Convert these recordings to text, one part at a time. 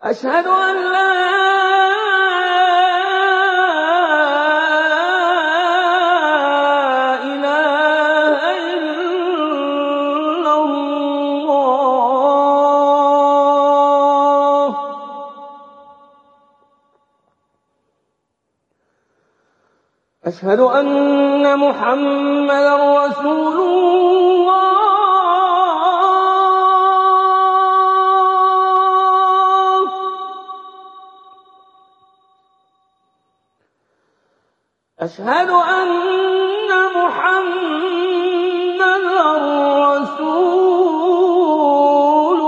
أشهد أن لا إله إلا الله. أشهد أن محمدا رسول الله. أشهد أن محمدا رسول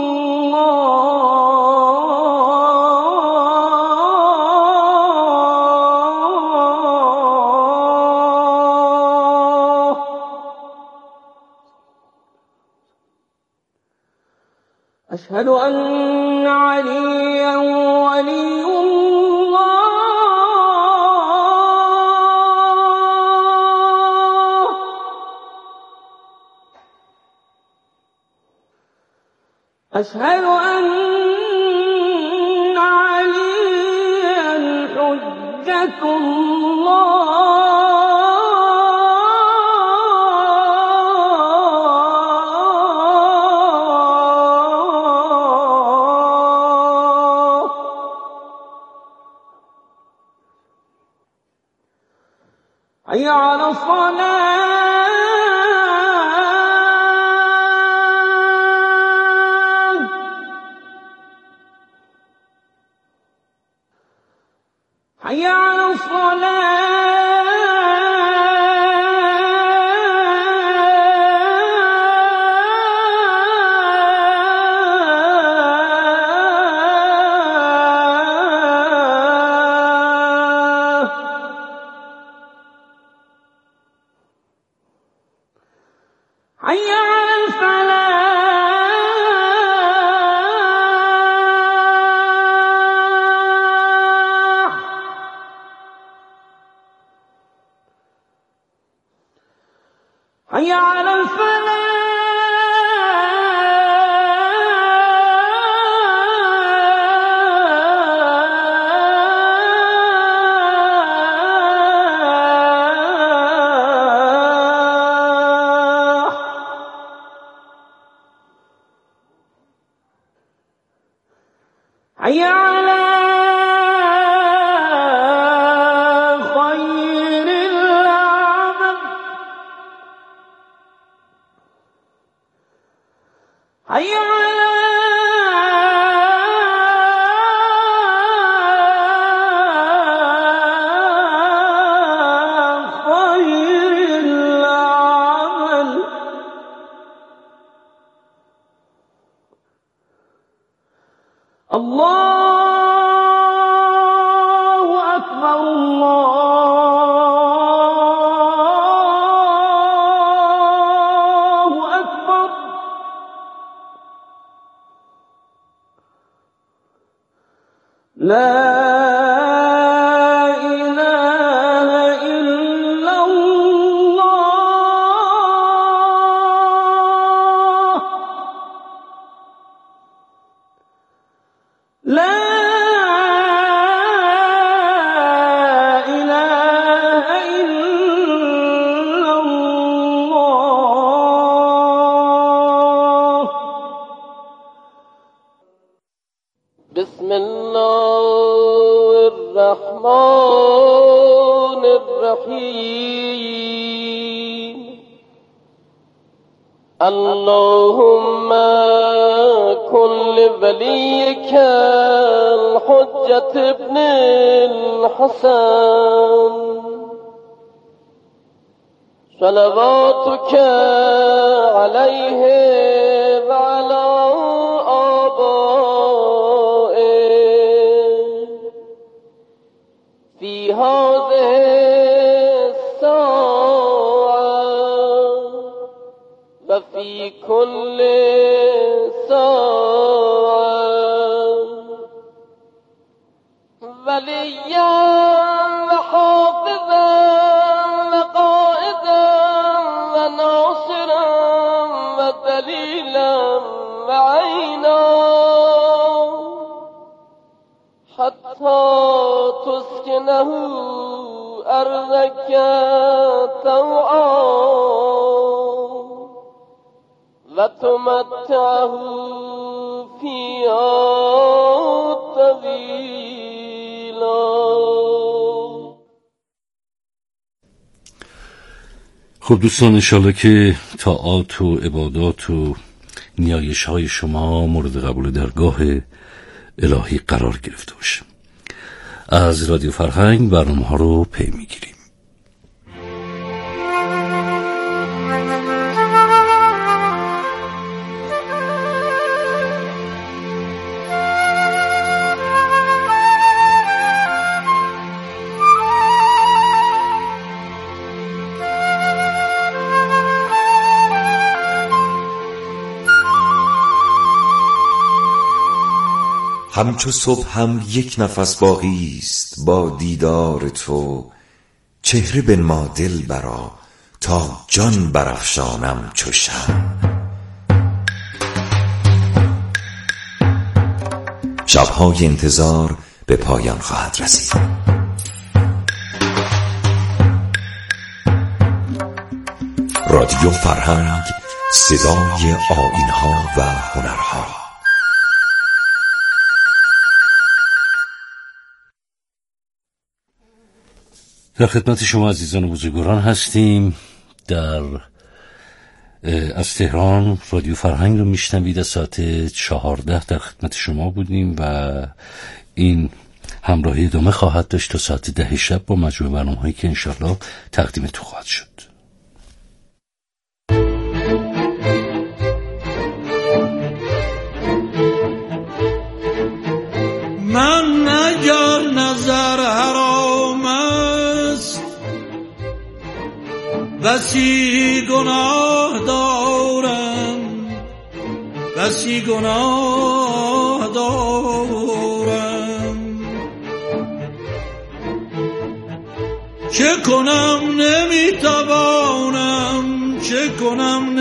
الله. أشهد أن عليا ولي الله. أشهد أن عليا حجة الله. حي على الصلاة. حي على الصلاة. حي على الفلاح. حي على الفلاح. حي على خير العمل. حي على خير العمل. الله أكبر. الله أكبر. لا إله إلا الله. لا إله إلا الله. بسم الله الرحمن الرحيم. اللهم كن لوليك الحجة ابن الحسن صلواتك عليه وعلى آبائه في هذه الساعة وفي كل ساعة وليا وحافظا وقائدا وناصرا ودليلا وعينا حتى تسكنه أرضك طوعا وتمتعه فيها طويلا. خب دوستان، انشالله که طاعات و عبادات و نیایش های شما مورد قبول درگاه الهی قرار گرفته باشه. از رادیو فرهنگ برنامه ها رو پی میگیریم. همچو صبح هم یک نفس باقی است با دیدار تو، چهره بنما دلبرا تا جان برافشانم چو شمع. شب‌های انتظار به پایان خواهد رسید. رادیو فرهنگ، صدای آیین‌ها و هنرها. در خدمت شما عزیزان و بزرگواران هستیم. از تهران رادیو فرهنگ رو میشنوید. از ساعت 14 در خدمت شما بودیم و این همراهی ادامه خواهد داشت تا ساعت 10 شب با مجموعه برنامه‌هایی که انشالله تقدیم تو خواهد شد. من اگر نظر حرام است بسی گناه دارم، بسی گناه دارم. چه کنم نمیتوانم، چه کنم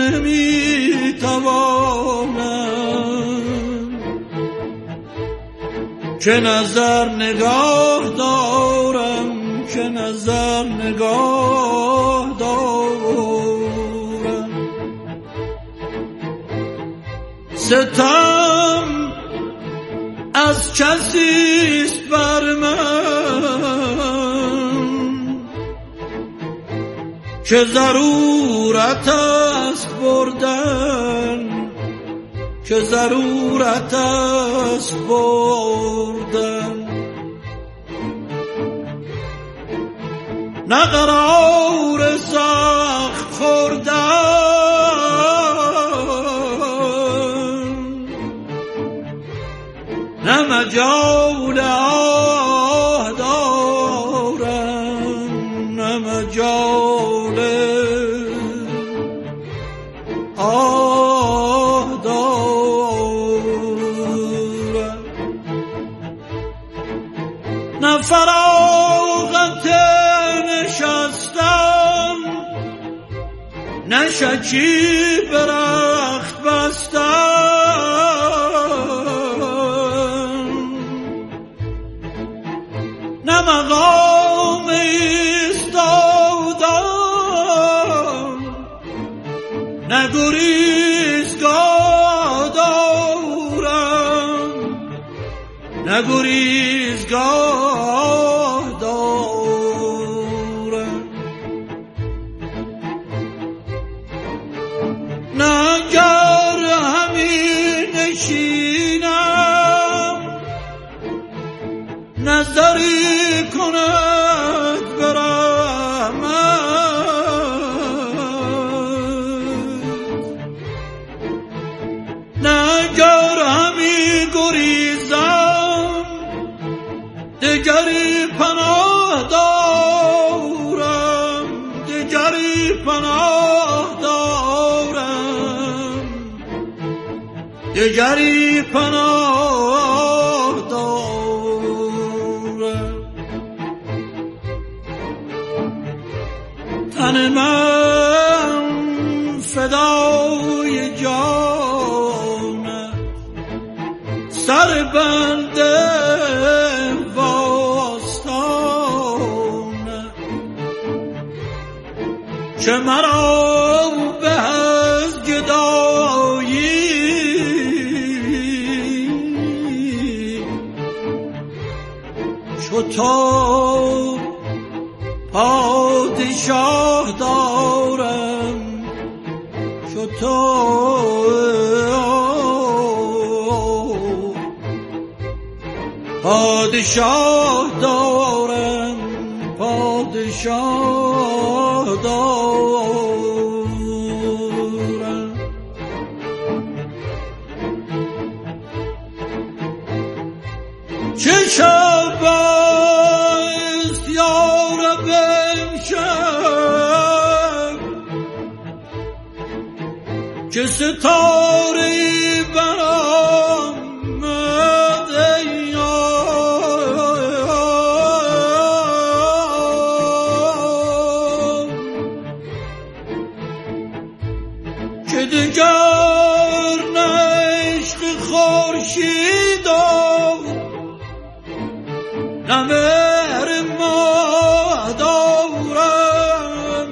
نمیتوانم. چه نظر نگاه دارم، چه نظر نگاه دارم. ستم از کسیست بر من که ضرورت است بردن، که ضرورت است بردن. نه قرار سخت خوردن، نه مجال آه دارم، نه مجال آه دارم. نه فراغت نشستم، نه شکیب رخت بستم، نه مقام ایستادن، نه گریزگاه دارم، نه گریزگاه دارم. نه اگر همین نشینم نظری کند برحمت، نه اگر همین گریزم دگری پناه دارم، دگری پناه دارم، دگری پناه دارم. تن من فدای جانت، سر بنده که مرا به از گدایی چطور پادشاه دارم چطور پادشاه دارم پادشاه دارم چه شب است یا رب امشب که ستاره برآمده که دگر نشق خورشید نه مهر ماه دارم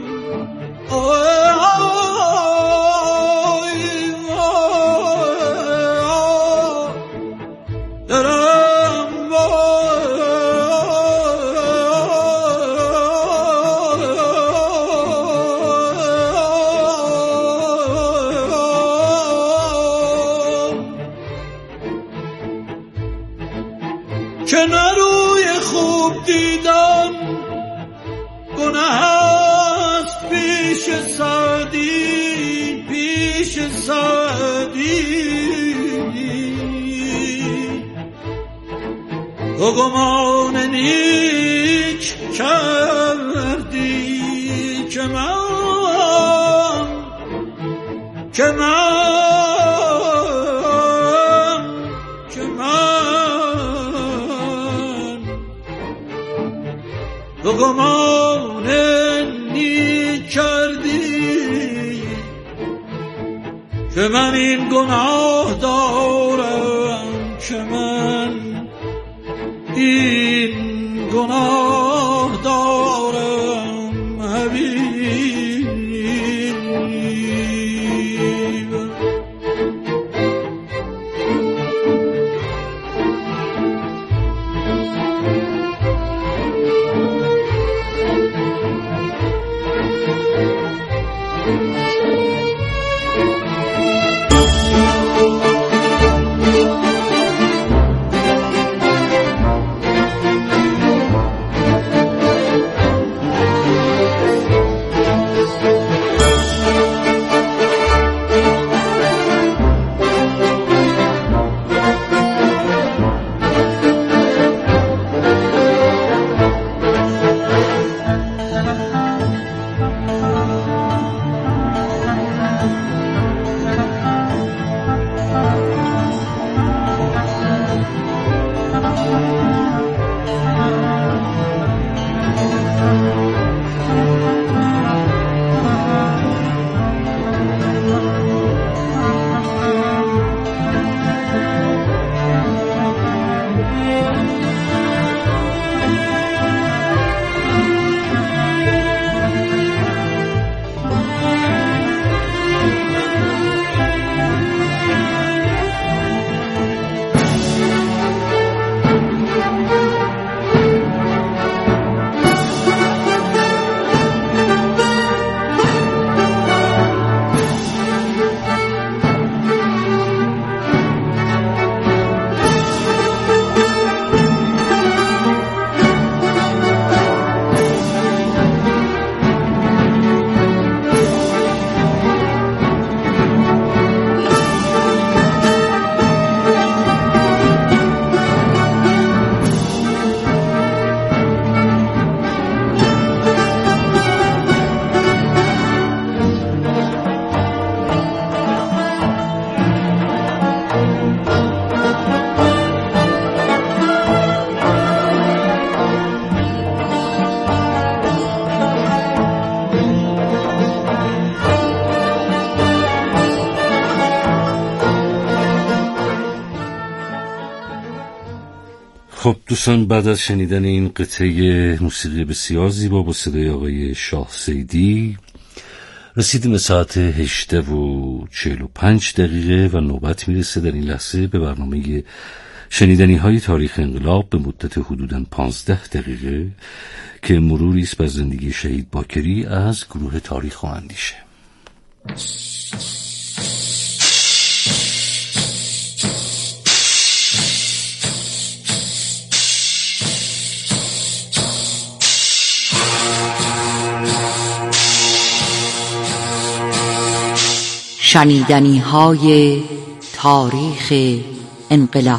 که نروی خوب دیدن گناه است پیش سعدی تو گمان نیک کردی که من تو گمان نیک کردی که من این گناه دارم که من این گناه دارم حبیب خب دوستان، بعد از شنیدن این قطعه موسیقی بسیار زیبا با صدای آقای شاه سیدی رسیدیم به ساعت 18:45 و نوبت میرسه در این لحظه به برنامه شنیدنی های تاریخ انقلاب به مدت حدوداً 15 دقیقه که مروری است بر زندگی شهید باکری از گروه تاریخ و اندیشه. شنیدنی های تاریخ انقلاب.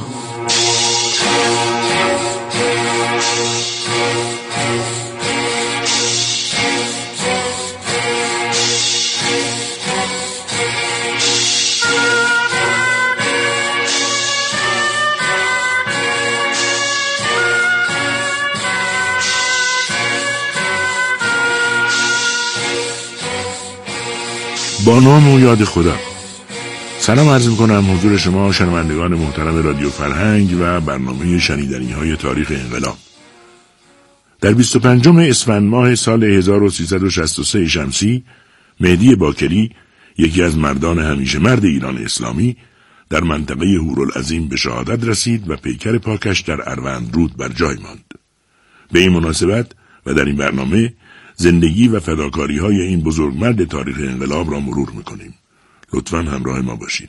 با نام و یاد خدا. سلام عرض می‌کنم حضور شما شنوندگان محترم رادیو فرهنگ و برنامه شنیدنی های تاریخ انقلاب. در 25 اسفند ماه سال 1363 شمسی، مهدی باکری، یکی از مردان همیشه مرد ایران اسلامی، در منطقه هورالعظیم به شهادت رسید و پیکر پاکش در اروند رود بر جای ماند. به این مناسبت و در این برنامه زندگی و فداکاری های این بزرگمرد تاریخ انقلاب را مرور میکنیم. لطفاً همراه ما باشید.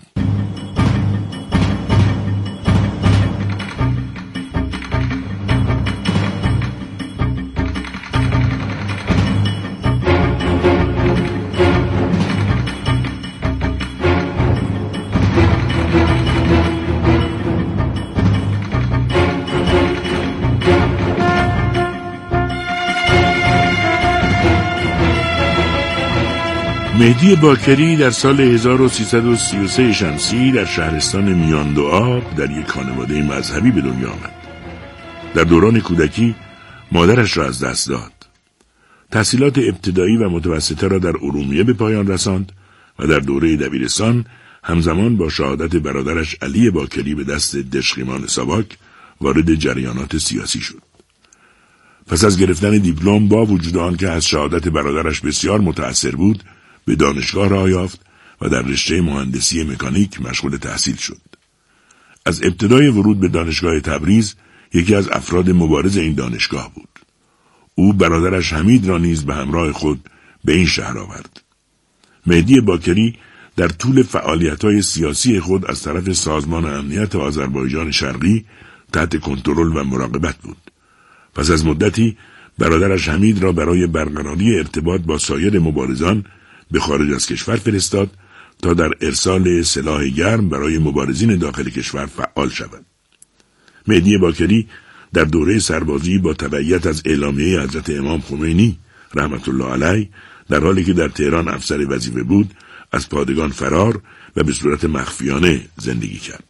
مهدی باکری در سال 1333 شمسی در شهرستان میان دو آب در یک خانواده مذهبی به دنیا آمد. در دوران کودکی مادرش را از دست داد. تحصیلات ابتدایی و متوسطه را در ارومیه به پایان رساند و در دوره دبیرستان همزمان با شهادت برادرش علی باکری به دست دشقیمان ساواک وارد جریانات سیاسی شد. پس از گرفتن دیپلم با وجود آنکه از شهادت برادرش بسیار متأثر بود، به دانشگاه راه یافت و در رشته مهندسی مکانیک مشغول تحصیل شد. از ابتدای ورود به دانشگاه تبریز یکی از افراد مبارز این دانشگاه بود. او برادرش حمید را نیز به همراه خود به این شهر آورد. مهدی باکری در طول فعالیت‌های سیاسی خود از طرف سازمان امنیت آذربایجان شرقی تحت کنترل و مراقبت بود. پس از مدتی برادرش حمید را برای برقراری ارتباط با سایر مبارزان به خارج از کشور فرستاد تا در ارسال سلاح گرم برای مبارزین داخل کشور فعال شود. مهدی باکری در دوره سربازی با تبعیت از اعلامیه حضرت امام خمینی رحمت الله علیه در حالی که در تهران افسر وظیفه بود از پادگان فرار و به صورت مخفیانه زندگی کرد.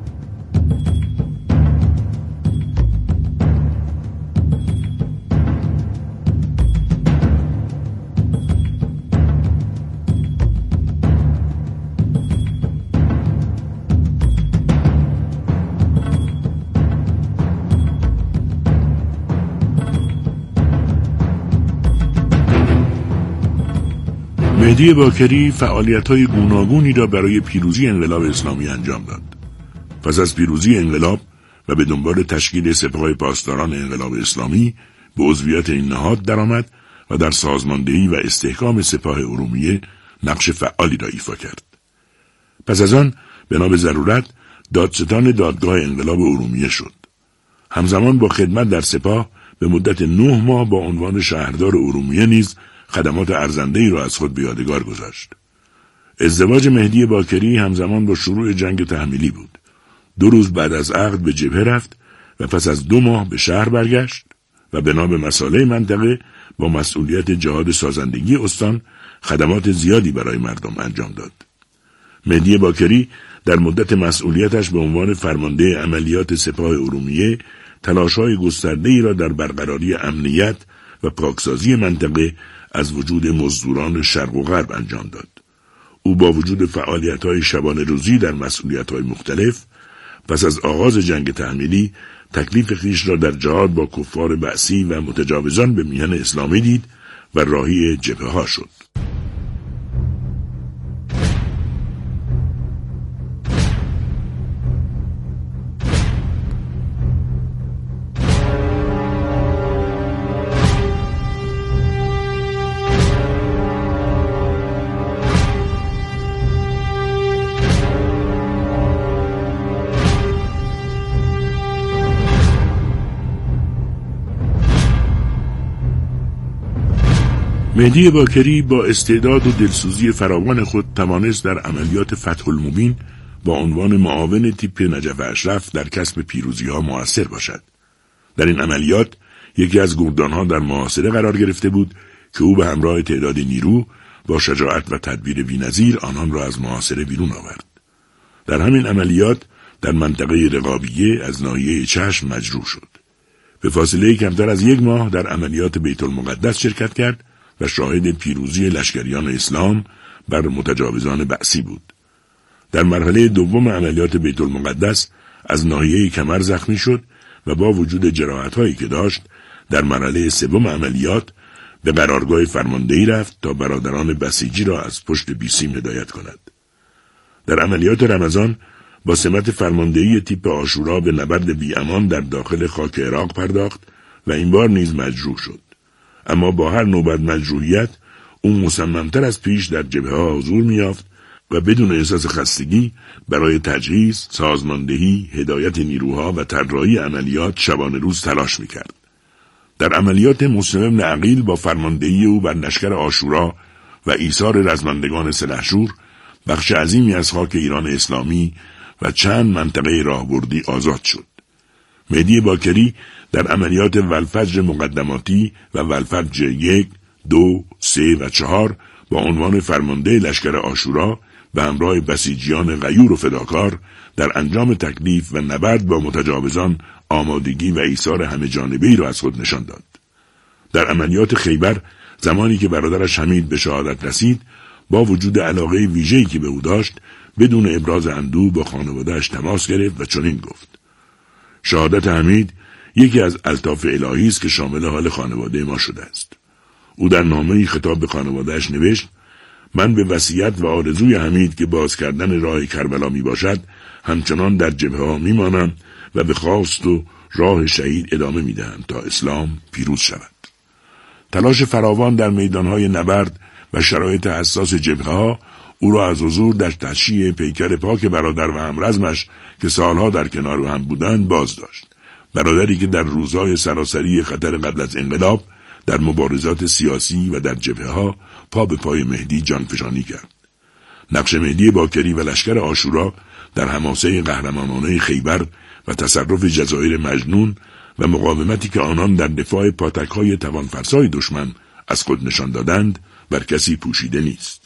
مهدی باکری فعالیت‌های گوناگونی را برای پیروزی انقلاب اسلامی انجام داد. پس از پیروزی انقلاب و به دنبال تشکیل سپاه پاسداران انقلاب اسلامی به عضویت این نهاد درآمد و در سازماندهی و استحکام سپاه ارومیه نقش فعالی را ایفا کرد. پس از آن بنا به ضرورت دادستان دادگاه انقلاب ارومیه شد. همزمان با خدمت در سپاه به مدت 9 ماه با عنوان شهردار ارومیه نیز خدمات ارزنده‌ای را از خود به یادگار گذاشت. ازدواج مهدی باکری همزمان با شروع جنگ تحمیلی بود. 2 روز بعد از عقد به جبهه رفت و پس از 2 ماه به شهر برگشت و بنا به مصالح منطقه با مسئولیت جهاد سازندگی استان خدمات زیادی برای مردم انجام داد. مهدی باکری در مدت مسئولیتش به عنوان فرمانده عملیات سپاه ارومیه تلاش‌های گسترده‌ای را در برقراری امنیت و پاکسازی منطقه از وجود مزدوران شرق و غرب انجام داد. او با وجود فعالیت‌های شبانه روزی در مسئولیت‌های مختلف پس از آغاز جنگ تحمیلی تکلیف خویش را در جهاد با کفار بعثی و متجاوزان به میهن اسلامی دید و راهی جبهه‌ها شد. مهدی باکری با استعداد و دلسوزی فراوان خود توانست در عملیات فتح المبین با عنوان معاون تیپ نجف اشرف در کسب پیروزی‌ها مؤثر باشد. در این عملیات یکی از گردان‌ها در محاصره قرار گرفته بود که او به همراه تعداد نیرو با شجاعت و تدبیر بی‌نظیر آنان را از محاصره بیرون آورد. در همین عملیات در منطقه رقابیه از ناحیه چشم مجروح شد. به فاصله کمتر از 1 ماه در عملیات بیت المقدس شرکت کرد و شاهد پیروزی لشکریان اسلام بر متجاوزان بعثی بود. در مرحله دوم عملیات بیت المقدس از ناحیه کمر زخمی شد و با وجود جراحت‌هایی که داشت در مرحله سوم عملیات به قرارگاه فرماندهی رفت تا برادران بسیجی را از پشت بیسیم هدایت کند. در عملیات رمضان با سمت فرماندهی تیپ عاشورا به نبرد بی‌امان در داخل خاک عراق پرداخت و این بار نیز مجروح شد. اما با هر نوبت مجروحیت او مصممتر از پیش در جبهه‌ها حضور می‌یافت و بدون احساس خستگی برای تجهیز، سازماندهی، هدایت نیروها و طراحی عملیات شبانه روز تلاش می‌کرد. در عملیات مسلم بن عقیل با فرماندهی او بر لشکر عاشورا و ایثار رزمندگان سلحشور بخش عظیمی از خاک ایران اسلامی و چند منطقه راهبردی آزاد شد. مهدی باکری در عملیات والفجر مقدماتی و والفجر 1، 2، 3 و 4 با عنوان فرمانده لشکر عاشورا به همراه بسیجیان غیور و فداکار در انجام تکلیف و نبرد با متجاوزان آمادگی و ایثار همه جانبه‌ای را از خود نشان داد. در عملیات خیبر زمانی که برادرش حمید به شهادت رسید، با وجود علاقه ویژه‌ای که به او داشت، بدون ابراز اندوه با خانواده‌اش تماس گرفت و چنین گفت: شهادت حمید یکی از الطاف الهی است که شامل حال خانواده ما شده است. او در نامه‌ای خطاب به خانواده‌اش نوشت: من به وصیت و آرزوی حمید که باز کردن راه کربلا می باشد همچنان در جبهه‌ها می مانم و به خواست و راه شهید ادامه می دهم تا اسلام پیروز شود. تلاش فراوان در میدانهای نبرد و شرایط حساس جبهه‌ها او را از حضور در تشییع پیکر پاک برادر و همرزمش که سالها در کنار هم بودند باز داشت. برادری که در روزهای سراسری خطر قبل از انقلاب در مبارزات سیاسی و در جبهه‌ها پا به پای مهدی جانفشانی کرد. نقش مهدی باکری و لشکر عاشورا در حماسه قهرمانانه خیبر و تصرف جزایر مجنون و مقاومتی که آنان در دفاع پاتک‌های توانفرسای دشمن از خود نشان دادند بر کسی پوشیده نیست.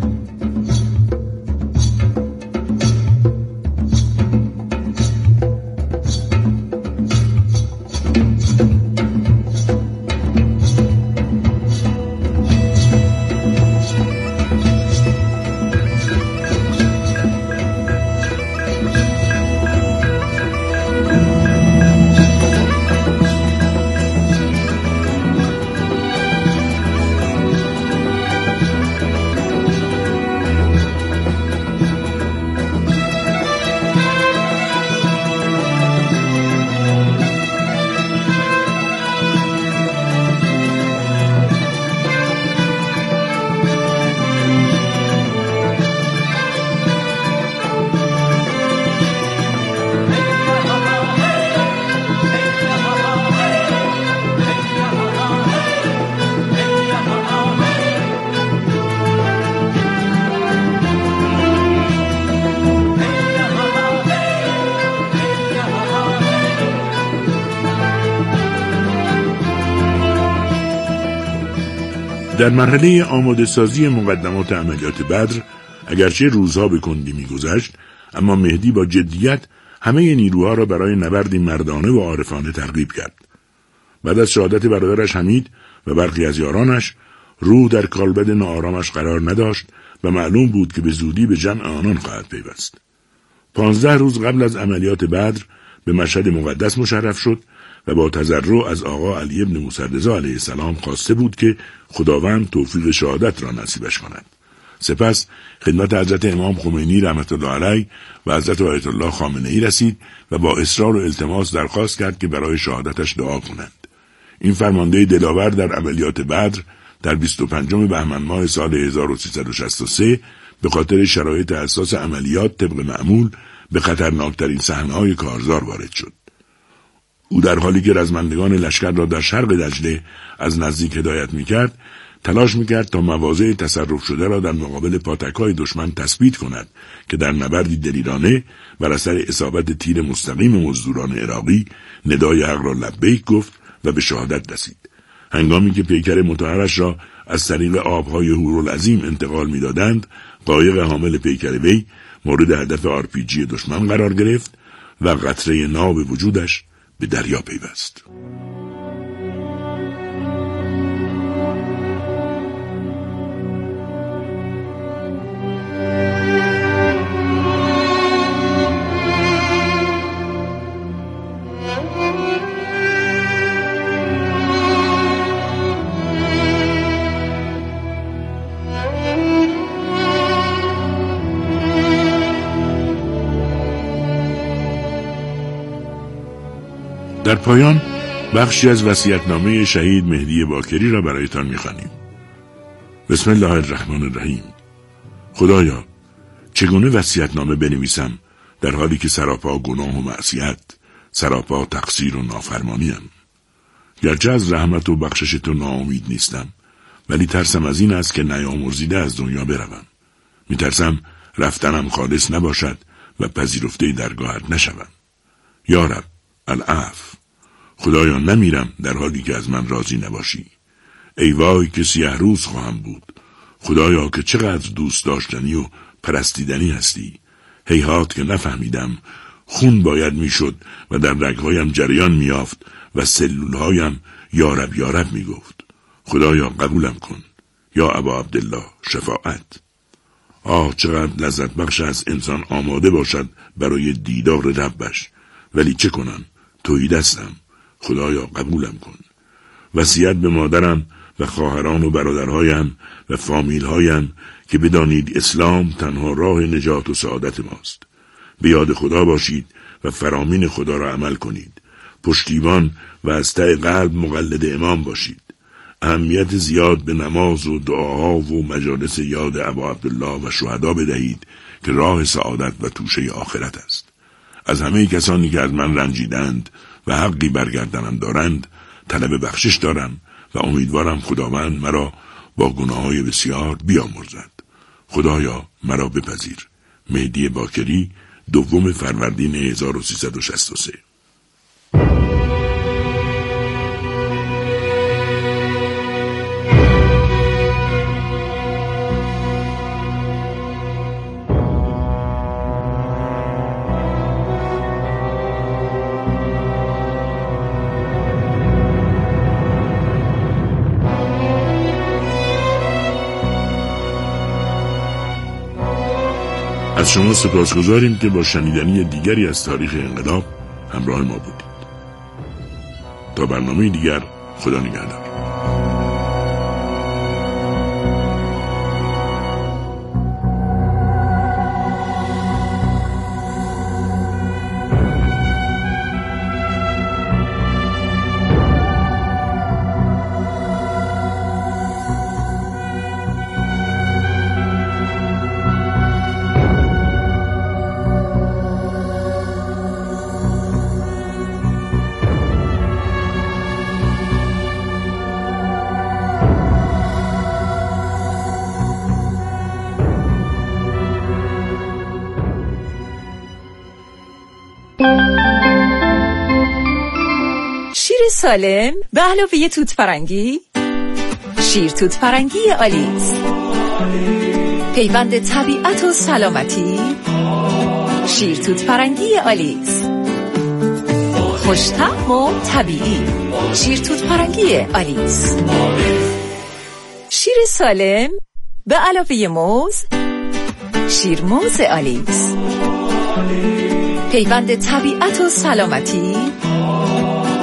در مرحله آماده سازی مقدمات عملیات بدر اگرچه روزها به کندی می‌گذشت، اما مهدی با جدیت همه نیروها را برای نبردی مردانه و عارفانه ترغیب کرد. بعد از شهادت برادرش حمید و برخی از یارانش، روح در کالبد ناآرامش قرار نداشت و معلوم بود که به زودی به جمع آنان خواهد پیوست. 15 روز قبل از عملیات بدر به مشهد مقدس مشرف شد و با تضرع از آقا علی ابن موسیرضا علیه السلام خواسته بود که خداوند توفیق شهادت را نصیبش کند. سپس خدمت حضرت امام خمینی رحمت الله علیه و حضرت آیت الله خامنه‌ای رسید و با اصرار و التماس درخواست کرد که برای شهادتش دعا کنند. این فرمانده دلاور در عملیات بدر در 25 بهمن ماه سال 1363 به خاطر شرایط حساس عملیات طبق معمول به خطرناکترین صحنه‌های کارزار وارد شد. او در حالی که رزمندگان لشکر را در شرق دجله از نزدیک هدایت می‌کرد، تلاش میکرد تا مواضع تصرف شده را در مقابل پاتک‌های دشمن تثبیت کند که در نبردی دلیرانه بر اثر اصابت تیر مستقیم مزدوران عراقی ندای حق را لبیک گفت و به شهادت رسید. هنگامی که پیکر مطهرش را از طریق آبهای هورالعظیم انتقال میدادند، قایق حامل پیکر وی مورد هدف آرپیجی دشمن قرار گرفت و قطره ناب وجودش به دریا پیوست. در پایان بخشی از وصیت‌نامه شهید مهدی باکری را برایتان می‌خوانیم. بسم الله الرحمن الرحیم. خدایا، چگونه وصیت‌نامه بنویسم در حالی که سراپا گناه و معصیت، سراپا تقصیر و نافرمانیم؟ گرچه از رحمت و بخشش تو ناامید نیستم، ولی ترسم از این است که نیامرزیده از دنیا بروم. می‌ترسم رفتنم خالص نباشد و پذیرفته درگاهت نشوم. یا رب العفو. خدایا، نمیرم در حالی که از من راضی نباشی. ای وای که سیه روز خواهم بود. خدایا که چقدر دوست داشتنی و پرستیدنی هستی. هیهات که نفهمیدم خون باید میشد و در رگهایم جریان میافت و سلولهایم یا رب میگفت. خدایا قبولم کن. یا ابا عبدالله شفاعت. چقدر لذت بخش از انسان آماده باشد برای دیدار ربش، ولی چه کنم؟ تویی دستم. خدایا قبولم کن. وصیت به مادرم و خواهران و برادرهایم و فامیلهایم که بدانید اسلام تنها راه نجات و سعادت ماست. به یاد خدا باشید و فرامین خدا را عمل کنید. پشتیبان و از ته قلب مقلد امام باشید. اهمیت زیاد به نماز و دعاها و مجالس یاد ابا عبدالله و شهدا بدهید که راه سعادت و توشه آخرت است. از همه کسانی که از من رنجیدند و حقی برگردنم دارند طلب بخشش دارم و امیدوارم خداوند مرا با گناههای بسیار بیامرزد. خدایا مرا بپذیر. مهدی باکری، 2 فروردین 1363. از شما سپاسگزاریم که با شنیدنی دیگری از تاریخ انقلاب همراه ما بودید. تا برنامه دیگر، خدا نگهدار. شیر سالم به علاوه توت فرنگی. شیر توت فرنگی آلیس، پیوند طبیعت و سلامتی. شیر توت فرنگی آلیس، خوش‌طعم و طبیعی. شیر توت فرنگی آلیس. شیر سالم به علاوه موز. شیر موز آلیس، پیوند طبیعت و سلامتی.